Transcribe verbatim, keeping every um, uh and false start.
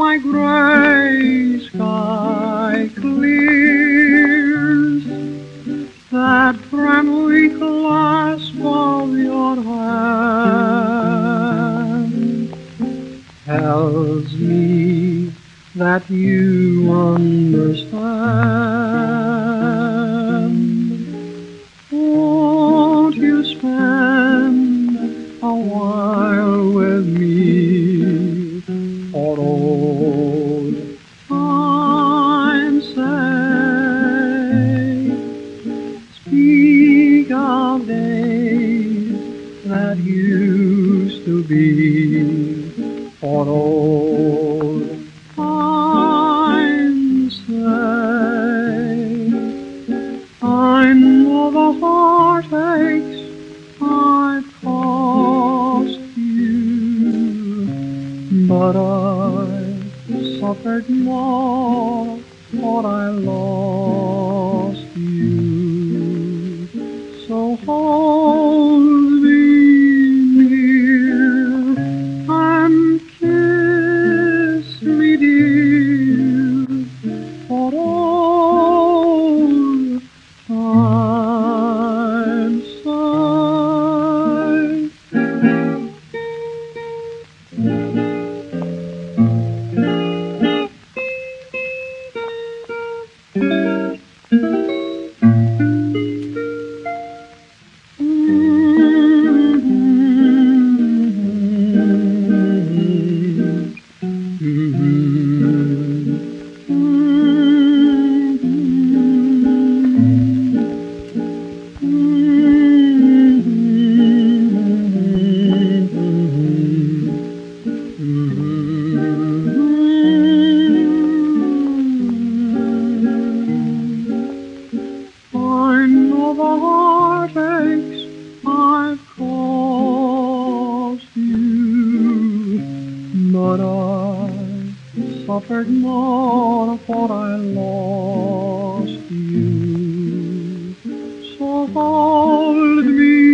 my gray sky clears, that friendly clasp of your hand tells me that you understand. Won't you spend a while with me for old time's sake? Speak of days that used to be for old time's sake. I know the heartaches I've caused you, but I suffered more, for I lost you. So hold me near and kiss me, dear, for old time's sake. I know the heartaches I've caused you, but I suffered more, for I lost you. So hold me